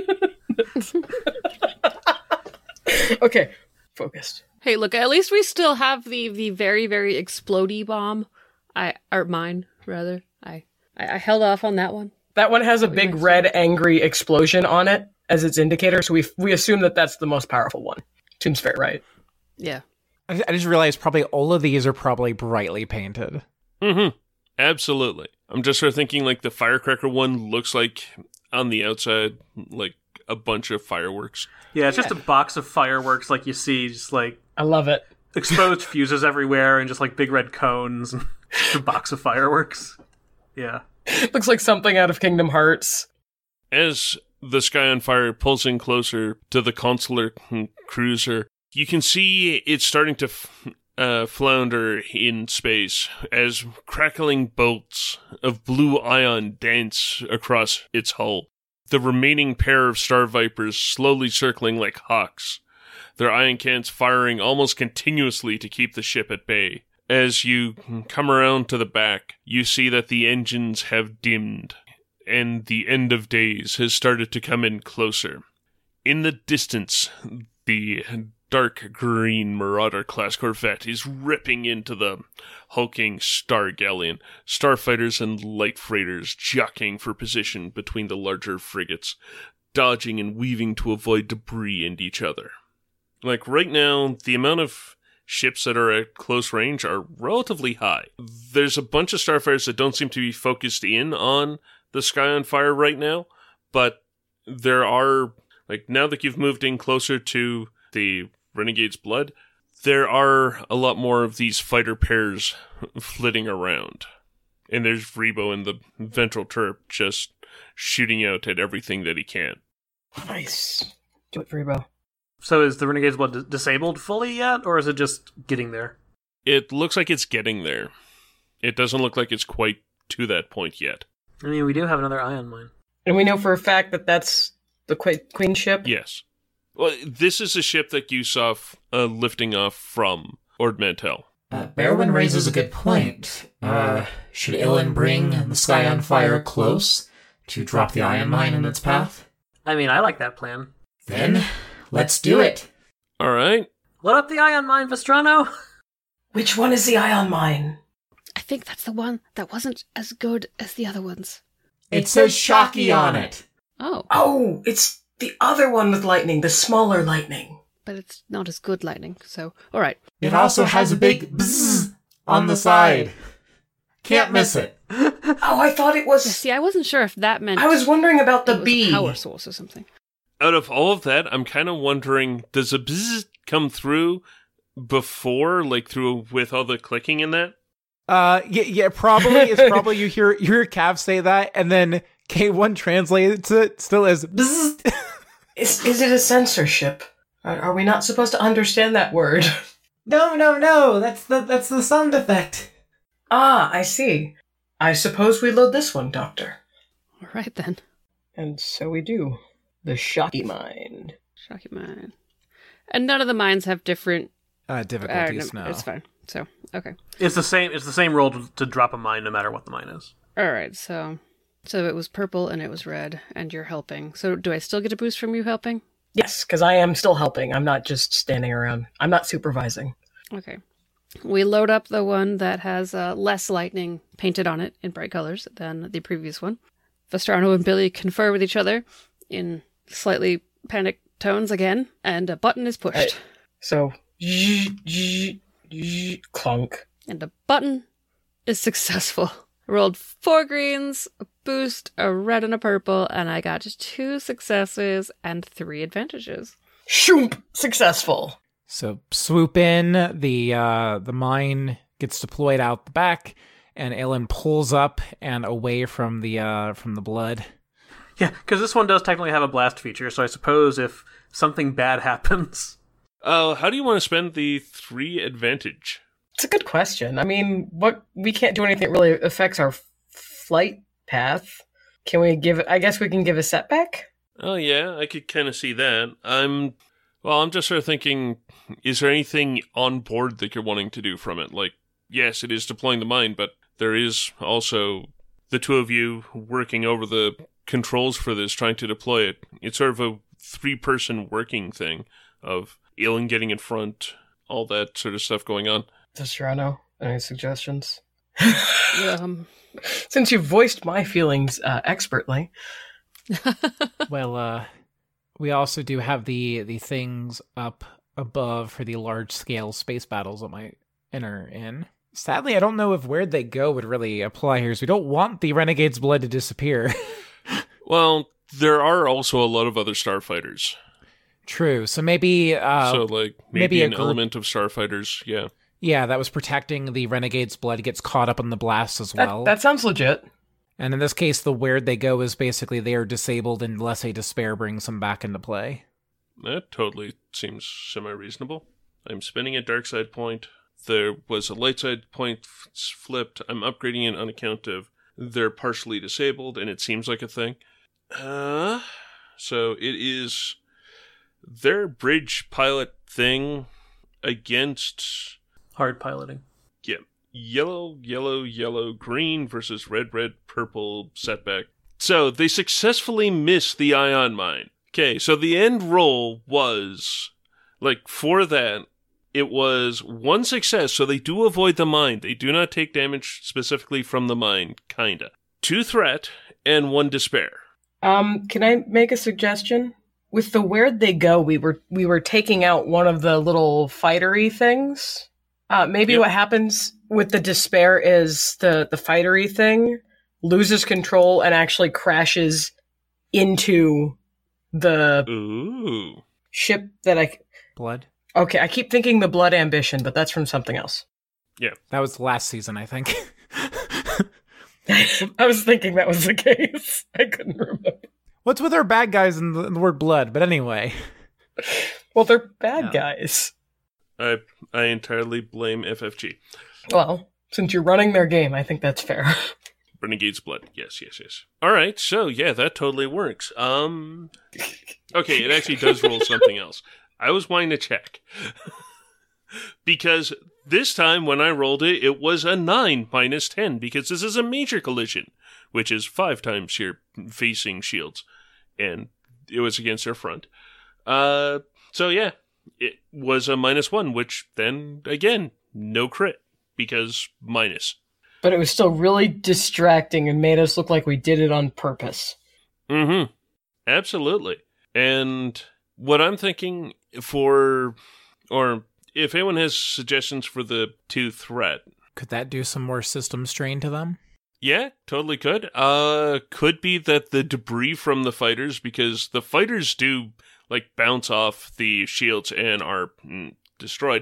Okay, focused. Hey, look, at least we still have the, the very, very explodey bomb. I or mine, rather. I, I I held off on that one. That one has a big red angry explosion on it as its indicator, so we we assume that that's the most powerful one. Seems fair, right? Yeah. I I just realized probably all of these are probably brightly painted. Mm-hmm. Absolutely. I'm just sort of thinking like the firecracker one looks like on the outside like a bunch of fireworks. Yeah, it's just a box of fireworks like you see, just like I love it. exposed fuses everywhere and just like big red cones and a box of fireworks. Yeah. Looks like something out of Kingdom Hearts. As the Sky on Fire pulls in closer to the consular cruiser, you can see it's starting to f- uh, flounder in space as crackling bolts of blue ion dance across its hull. The remaining pair of Star Vipers slowly circling like hawks, their ion cans firing almost continuously to keep the ship at bay. As you come around to the back, you see that the engines have dimmed, and the end of days has started to come in closer. In the distance, the dark green Marauder-class corvette is ripping into the hulking Star Galleon, starfighters and light freighters jockeying for position between the larger frigates, dodging and weaving to avoid debris and each other. Like, right now, the amount of ships that are at close range are relatively high. There's a bunch of starfighters that don't seem to be focused in on the Sky on Fire right now, but there are, like, now that you've moved in closer to the Renegade's Blood, there are a lot more of these fighter pairs flitting around. And there's Vrebo in the ventral turp just shooting out at everything that he can. Nice. Do it, Vrebo. So is the Renegade's Blood d- disabled fully yet, or is it just getting there? It looks like it's getting there. It doesn't look like it's quite to that point yet. I mean, we do have another ion mine. And we know for a fact that that's the que- Queen ship? Yes. Well, this is a ship that you saw f- uh, lifting off from Ord Mantell. Uh, Berwyn raises a good point. Uh, should Ilyn bring the Sky on Fire close to drop the ion mine in its path? I mean, I like that plan. Then, let's do it. All right. Load up the ion mine, Vestrano! Which one is the ion mine? I think that's the one that wasn't as good as the other ones. It says Shocky on it. Oh, Oh, it's the other one with lightning, the smaller lightning. but it's not as good lightning, so... Alright. It also has a big bzzz on the side. Can't miss it. Oh, I thought it was... See, I wasn't sure if that meant... I was wondering about it the was bee. a power source or something. Out of all of that, I'm kind of wondering, does a bzzz come through before, like through with all the clicking in that? Uh, yeah, yeah, probably. It's probably you hear you hear Cav say that, and then K one translates it still as bzzz. Is, is it a censorship? Are, are we not supposed to understand that word? No, no, no. That's the that's the sound effect. Ah, I see. I suppose we load this one, Doctor. Alright then. And so we do. The Shocky Mind. Shocky mine. And none of the mines have different... uh, Uh, difficulties. no, No, It's fine. So, okay. It's the same It's the same roll to, to drop a mine no matter what the mine is. Alright, so... So it was purple and it was red, and you're helping. So do I still get a boost from you helping? Yes, because I am still helping. I'm not just standing around. I'm not supervising. Okay. We load up the one that has uh, less lightning painted on it in bright colors than the previous one. Vestrano and Billy confer with each other in slightly panicked tones again, and a button is pushed. Right. So, zzz, zzz, zzz, clunk. And the button is successful. I rolled four greens, a boost, a red, and a purple, and I got just two successes and three advantages. Shoomp! Successful. So swoop in, the uh, the mine gets deployed out the back, and Ilyn pulls up and away from the uh, from the blood. Yeah, because this one does technically have a blast feature, so I suppose if something bad happens... Uh, how do you want to spend the three advantage? It's a good question. I mean, what we can't do anything that really affects our f- flight path. Can we give? I guess we can give a setback. Oh yeah, I could kind of see that. I'm, well, I'm just sort of thinking, is there anything on board that you're wanting to do from it? Like, yes, it is deploying the mine, but there is also the two of you working over the controls for this, trying to deploy it. It's sort of a three-person working thing of Ilyn getting in front, all that sort of stuff going on. Vestrano, any suggestions? Um, Since you voiced my feelings uh, expertly. Well, uh, we also do have the the things up above for the large scale space battles that might enter in. Sadly, I don't know if where they go would really apply here, so we don't want the Renegade's blood to disappear. Well, there are also a lot of other starfighters. True. So maybe, uh, so, like, maybe, maybe a an group- element of starfighters, yeah. yeah, that was protecting the Renegade's blood gets caught up in the blast as That, well. that sounds legit. And in this case, the where they go is basically they are disabled unless a despair brings them back into play. That totally seems semi-reasonable. I'm spinning a dark side point. There was a light side point f- flipped. I'm upgrading it on account of they're partially disabled, and it seems like a thing. Uh, so it is their bridge pilot thing against, Hard piloting. yeah, yellow, yellow, yellow, green versus red, red, purple setback. So they successfully missed the ion mine. Okay, so the end roll was, like, for that, it was one success, so they do avoid the mine. They do not take damage specifically from the mine, kinda. Two threat, and one despair. Um, can I make a suggestion? With the where'd they go, we were we were taking out one of the little fightery things. Uh, maybe Yep. what happens with the despair is the the fightery thing loses control and actually crashes into the Ooh. ship that I. Blood? Okay, I keep thinking the Blood Ambition, but that's from something else. That was last season, I think. I was thinking that was the case. I couldn't remember. What's with our bad guys in the, in the word blood? But anyway. Well, they're bad Yeah. guys. I I entirely blame F F G. Well, since you're running their game, I think that's fair. Renegade's blood. Yes, yes, yes. All right, so yeah, that totally works. Um, okay, it actually does roll something else. I was wanting to check because this time when I rolled it, it was a nine minus ten because this is a major collision, which is five times your facing shields, and it was against their front. Uh, so yeah, it was a minus one, which then again no crit because minus. But it was still really distracting and made us look like we did it on purpose. Mm-hmm. Absolutely. And what I'm thinking for, or if anyone has suggestions for the two threat, Could that do some more system strain to them? yeah, totally could. Uh, could be that the debris from the fighters, because the fighters do like bounce off the shields and are mm, destroyed.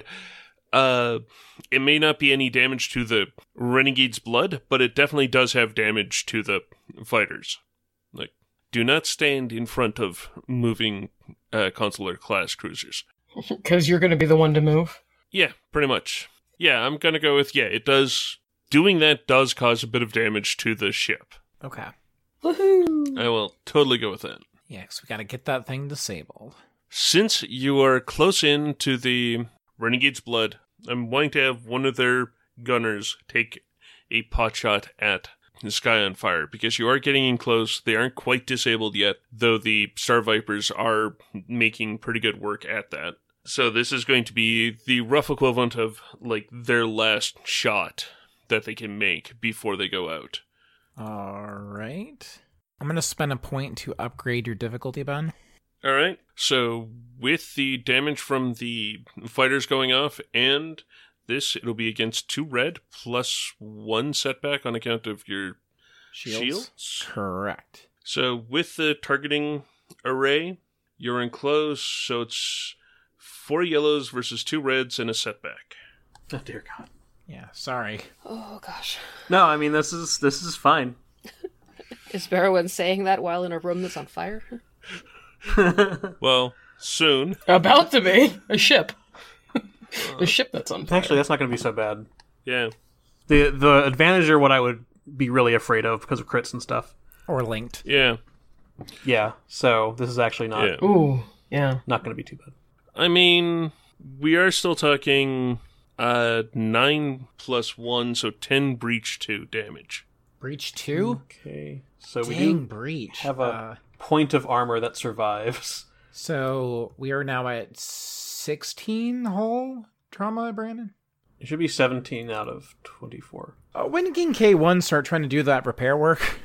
Uh, it may not be any damage to the Renegade's blood, but it definitely does have damage to the fighters. Like, do not stand in front of moving uh, consular class cruisers. Because you're going to be the one to move. Yeah, pretty much. Yeah, I'm gonna go with, yeah, it does. Doing that does cause a bit of damage to the ship. Okay. Woohoo! I will totally go with that. Yeah, because we got to get that thing disabled. Since you are close in to the Renegade's blood, I'm wanting to have one of their gunners take a pot shot at the Sky on Fire, because you are getting in close. They aren't quite disabled yet, though the Star Vipers are making pretty good work at that. So this is going to be the rough equivalent of, like, their last shot that they can make before they go out. All right. I'm going to spend a point to upgrade your difficulty, Ben. All right. So with the damage from the fighters going off and this, it'll be against two red plus one setback on account of your shields. Correct. So with the targeting array, you're enclosed, so it's four yellows versus two reds and a setback. Oh dear God. Yeah, sorry. Oh gosh. No, I mean this is this is fine. Is Barrowen saying that while in a room that's on fire? Well, soon. About to be a ship. A ship that's on fire. Actually, that's not going to be so bad. Yeah. The the advantage are what I would be really afraid of because of crits and stuff. Or linked. Yeah. Yeah, so this is actually not Yeah. Ooh, yeah. not going to be too bad. I mean, we are still talking uh nine plus one, so ten breach two damage. Breach two? Okay, so we Dang, do breach. have a Uh, point of armor that survives. so we are now at sixteen hull trauma, Brandon? It should be seventeen out of twenty-four. Uh, when can K one start trying to do that repair work?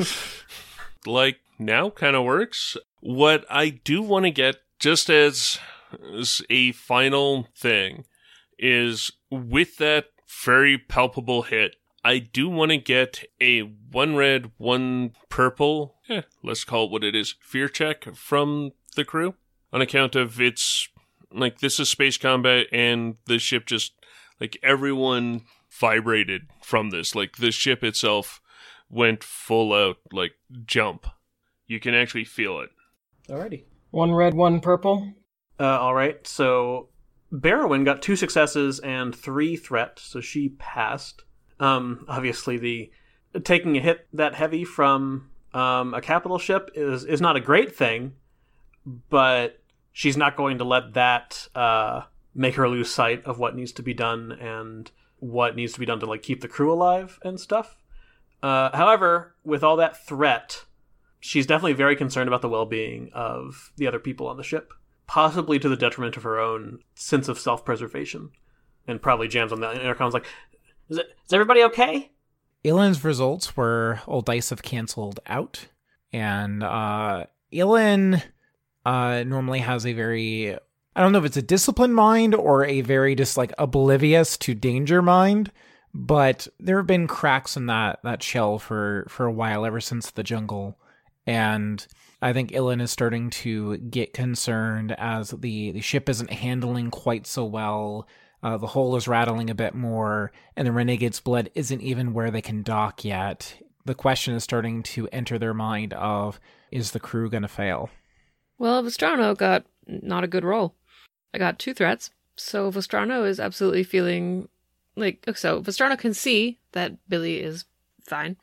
Like, now kind of works. What I do want to get, just as, as a final thing, is with that very palpable hit, I do want to get a one red, one purple, eh, let's call it what it is, fear check from the crew. On account of its, like, this is space combat, and the ship just, like, everyone vibrated from this. Like, the ship itself went full out, like, jump. You can actually feel it. Alrighty. One red, one purple. Uh, all right, so Barrowen got two successes and three threat, so she passed. Um, obviously, the taking a hit that heavy from um, a capital ship is is not a great thing, but she's not going to let that uh, make her lose sight of what needs to be done and what needs to be done to like keep the crew alive and stuff. Uh, however, with all that threat, she's definitely very concerned about the well-being of the other people on the ship, possibly to the detriment of her own sense of self-preservation, and probably jams on the intercom like, is, it, is everybody okay? Ilan's results were old dice have canceled out, and uh, Ilan uh, normally has a very, I don't know if it's a disciplined mind or a very just like oblivious to danger mind, but there have been cracks in that that shell for, for a while, ever since the jungle. And I think Ilan is starting to get concerned as the, the ship isn't handling quite so well. Uh, the hull is rattling a bit more, and the Renegade's blood isn't even where they can dock yet. the question is starting to enter their mind of, is the crew going to fail? Well, Vestrano got not a good roll. I got two threats. So Vestrano is absolutely feeling like, so Vestrano can see that Billy is fine.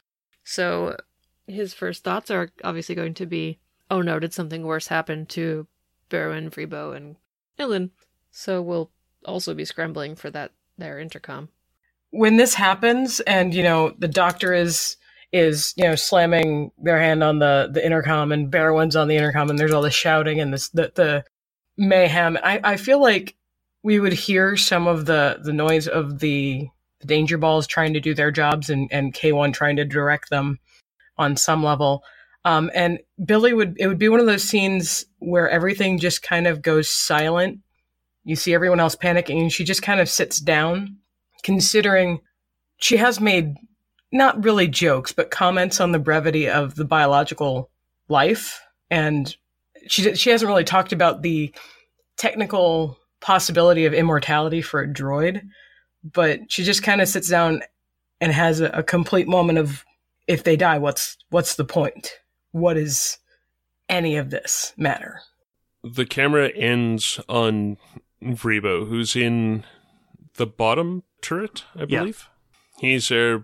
So his first thoughts are obviously going to be, oh no, did something worse happen to Berwin, Vribo, and Ilyn? So we'll also be scrambling for that, their intercom. When this happens and, you know, the doctor is, is, you know, slamming their hand on the, the intercom and Berwin's on the intercom and there's all the shouting and this, the, the mayhem, I, I feel like we would hear some of the, the noise of the, the danger balls trying to do their jobs and, and K one trying to direct them on some level. Um, and Billy would, it would be one of those scenes where everything just kind of goes silent. You see everyone else panicking and she just kind of sits down, considering she has made not really jokes, but comments on the brevity of the biological life. And she, she hasn't really talked about the technical possibility of immortality for a droid, but she just kind of sits down and has a, a complete moment of, if they die, what's what's the point? What is any of this matter? The camera ends on Vribo, who's in the bottom turret, I believe. Yeah. He's there,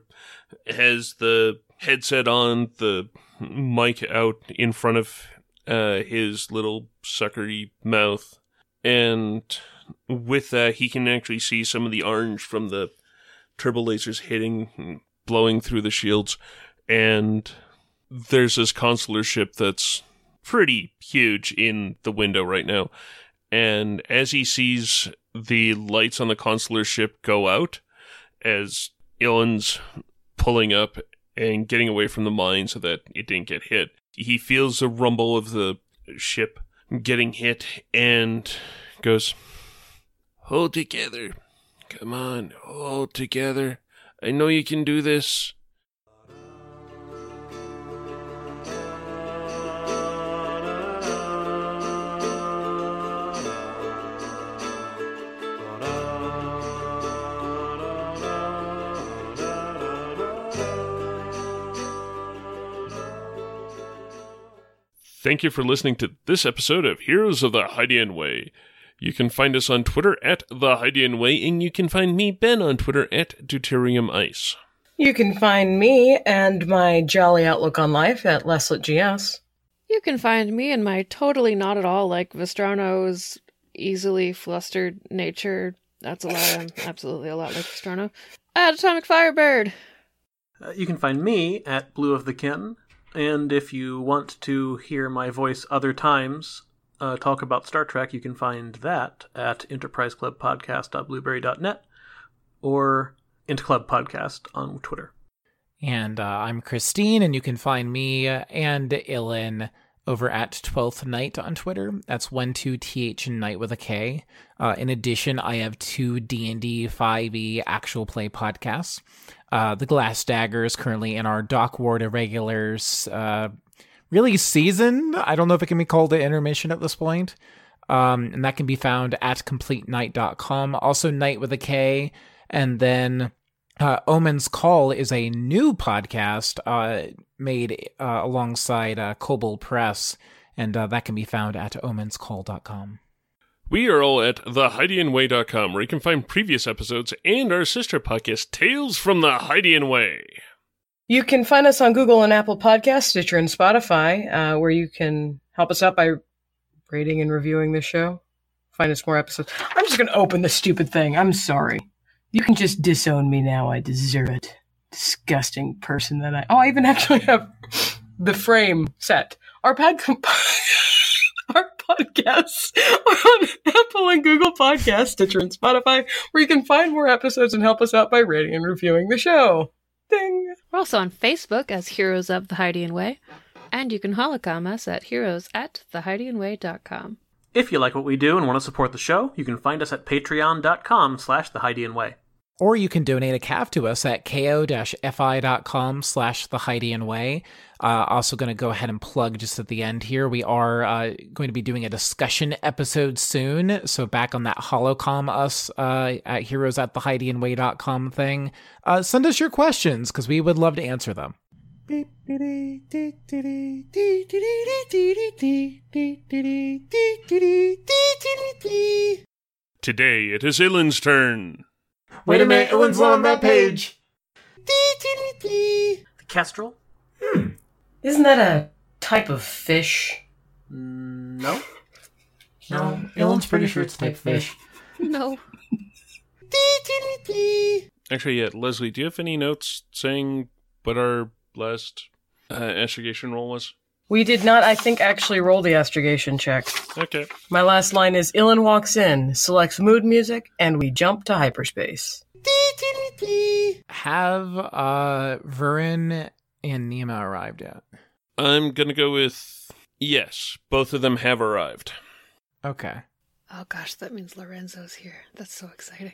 has the headset on, the mic out in front of uh, his little suckery mouth. And with that, he can actually see some of the orange from the turbo lasers hitting, blowing through the shields. And there's this consular ship that's pretty huge in the window right now. And as he sees the lights on the consular ship go out, as Ilyn's pulling up and getting away from the mine so that it didn't get hit, he feels the rumble of the ship getting hit and goes, "Hold together. Come on, hold together. I know you can do this." Thank you for listening to this episode of Heroes of the Hydian Way. You can find us on Twitter at The Hydian Way, and you can find me, Ben, on Twitter at Deuterium Ice. You can find me and my jolly outlook on life at Leslet G S. You can find me and my totally not at all like Vestrano's easily flustered nature. That's a lie. I'm absolutely a lot like Vestrano. At Atomic Firebird. Uh, you can find me at Blue of the Kin. And if you want to hear my voice other times uh, talk about Star Trek, you can find that at enterprise club podcast dot blueberry dot net or Interclub Podcast on Twitter. And uh, I'm Christine, and you can find me and Ilyn over at twelfth Night on Twitter. That's one two T H Night with a K. Uh, in addition, I have two D and D five E actual play podcasts. Uh, the Glass Dagger is currently in our Dock Ward Irregulars uh, really season. I don't know if it can be called an intermission at this point. Um, and that can be found at complete night dot com. Also Night with a K. And then uh, Omen's Call is a new podcast uh, made uh, alongside uh, Kobold Press. And uh, that can be found at omens call dot com. We are all at the hydian way dot com, where you can find previous episodes and our sister podcast, Tales from the Hydian Way. You can find us on Google and Apple Podcasts, Stitcher, and Spotify, uh, where you can help us out by rating and reviewing the show. Find us more episodes. I'm just going to open the stupid thing. I'm sorry. You can just disown me now. I deserve it. Disgusting person that I... Oh, I even actually have the frame set. Our pad... Comp- Our podcasts are on Apple and Google Podcasts, Stitcher, and Spotify, where you can find more episodes and help us out by rating and reviewing the show. Ding! We're also on Facebook as Heroes of the Hydian Way, and you can holocom us at heroes at the hydian way dot com. If you like what we do and want to support the show, you can find us at patreon dot com slash the Hydian Way. Or you can donate a C A V to us at ko fi dot com slash the Hydian Way. Uh, also going to go ahead and plug just at the end here. We are uh, going to be doing a discussion episode soon. So back on that holocom us uh, at heroes at the hydian way dot com thing. Uh, send us your questions because we would love to answer them. Today it is Ilin's turn. Wait a minute, Ilin's not on that page. The kestrel? Isn't that a type of fish? Mm, no. No, Ilin's pretty sure it's type fish. No. Actually, yeah, Leslie, do you have any notes saying what our last uh, astrogation roll was? We did not, I think, actually roll the astrogation check. Okay. My last line is Ilin walks in, selects mood music, and we jump to hyperspace. Have uh, Vern and Nima arrived yet? I'm going to go with yes. Both of them have arrived. Okay. Oh gosh, that means Lorenzo's here. That's so exciting.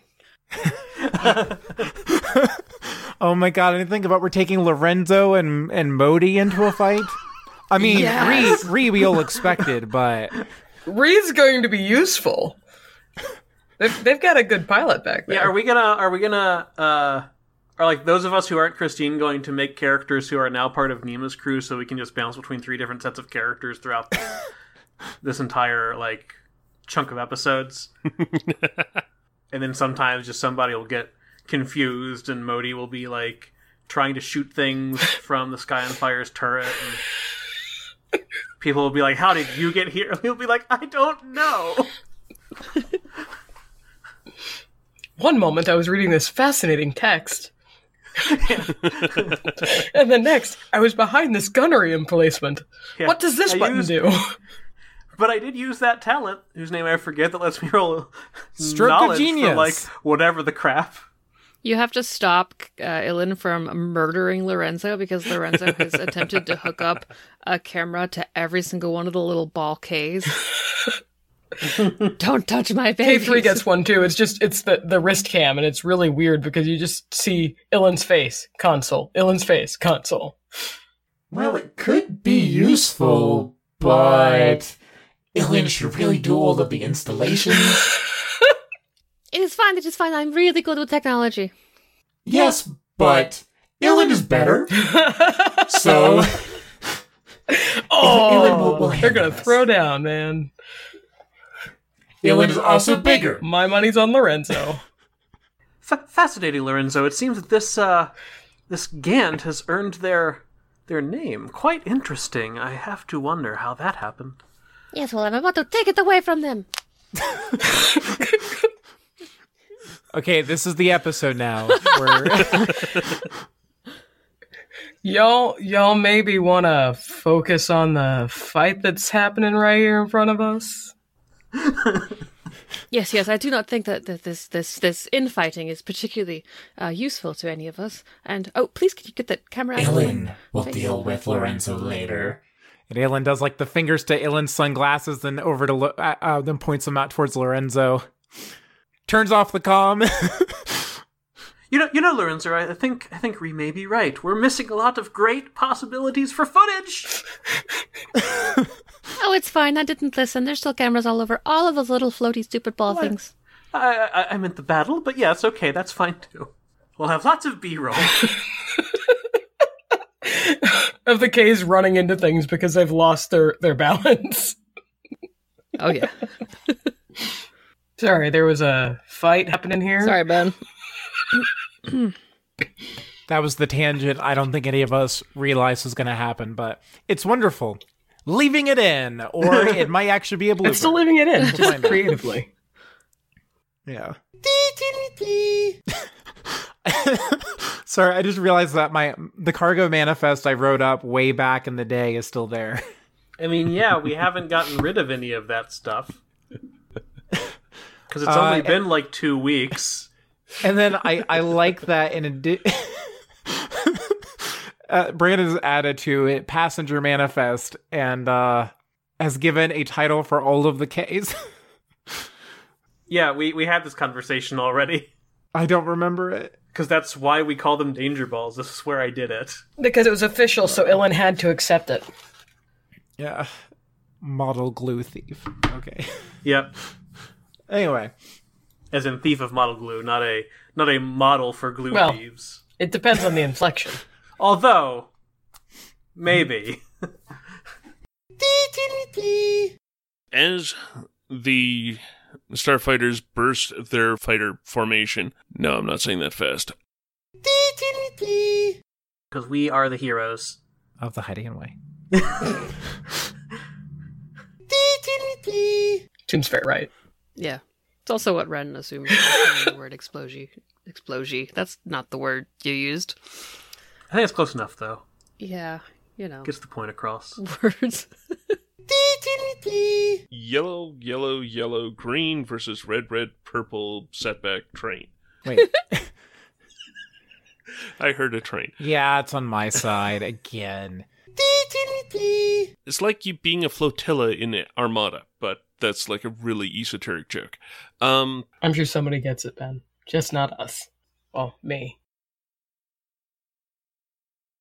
Oh my god, I didn't think about we're taking Lorenzo and, and Modi into a fight. I mean, Yes. Ree, Ree we all expected, but... Reed's going to be useful. They've, they've got a good pilot back there. Yeah, are we gonna, are we gonna, uh, are like those of us who aren't Christine going to make characters who are now part of Nima's crew so we can just bounce between three different sets of characters throughout this entire, like, chunk of episodes? And then sometimes just somebody will get confused and Modi will be, like, trying to shoot things from the Sky on Fire's turret and people will be like, how did you get here? And he'll be like, I don't know. One moment I was reading this fascinating text. And the next, I was behind this gunnery emplacement. Yeah. What does this I button used- do? But I did use that talent, whose name I forget, that lets me roll Stroke of knowledge genius. for, like, whatever the crap. You have to stop uh, Ilin from murdering Lorenzo because Lorenzo has attempted to hook up a camera to every single one of the little ball Ks. Don't touch my K baby. three gets one too. It's just, it's the, the wrist cam, and it's really weird because you just see Ilin's face, console. Ilin's face, console. Well, it could be useful, but Ilin should really do all of the installations. It is fine. It is fine. I'm really good with technology. Yes, but Ilin is better. So, Oh, Ilin will- will they're handle gonna this. throw down, man. Ilin is also bigger. My money's on Lorenzo. F- fascinating, Lorenzo. It seems that this, uh, this Gant has earned their, their name. Quite interesting. I have to wonder how that happened. Yes, well, I'm about to take it away from them. Okay, this is the episode now. Where... Y'all, y'all maybe want to focus on the fight that's happening right here in front of us. Yes, yes. I do not think that, that this this this infighting is particularly uh, useful to any of us. And oh, please, could you get that camera out? of the way? Ilin will deal with Lorenzo later. And Aelin does like the fingers to Aelin's sunglasses, then over to Lo- uh, uh, then points them out towards Lorenzo. Turns off the comm. You know, you know, Lorenzo. I think, I think Ree may be right. We're missing a lot of great possibilities for footage. Oh, it's fine. I didn't listen. There's still cameras all over all of those little floaty stupid ball What? things. I, I, I meant the battle, but yeah, it's okay. That's fine too. We'll have lots of B-roll. Of the K's running into things because they've lost their, their balance. Oh yeah. Sorry, there was a fight happening here. Sorry, Ben. That was the tangent I don't think any of us realized was going to happen, but it's wonderful. Leaving it in, or it might actually be a blooper. I'm still leaving it in, just Find out. creatively. Yeah. Sorry, I just realized that my the cargo manifest I wrote up way back in the day is still there. I mean, yeah, we haven't gotten rid of any of that stuff. Because it's Uh, only been like two weeks. And then I, I like that in addition. uh, Brandon's added to it passenger manifest and uh, has given a title for all of the Ks. Yeah, we, we had this conversation already. I don't remember it. Because that's why we call them danger balls. This is where I did it. Because it was official, so Ilin had to accept it. Yeah. Model glue thief. Okay. Yep. Anyway. As in thief of model glue, not a not a model for glue Well. thieves. It depends on the inflection. Although, Maybe. As the starfighters burst their fighter formation. No, I'm not saying that fast. Because we are the heroes. Of the Hydian Way. Seems fair, right? Yeah. It's also what Ren assumed the word explosion. Explosion. That's not the word you used. I think it's close enough, though. Yeah, you know. Gets the point across. Words. Yellow, yellow, yellow, green versus red, red, purple setback train. Wait. I heard a train. Yeah, it's on my side again. It's like you being a flotilla in Armada, but that's like a really esoteric joke. Um, I'm sure somebody gets it, Ben. Just not us. Well, me.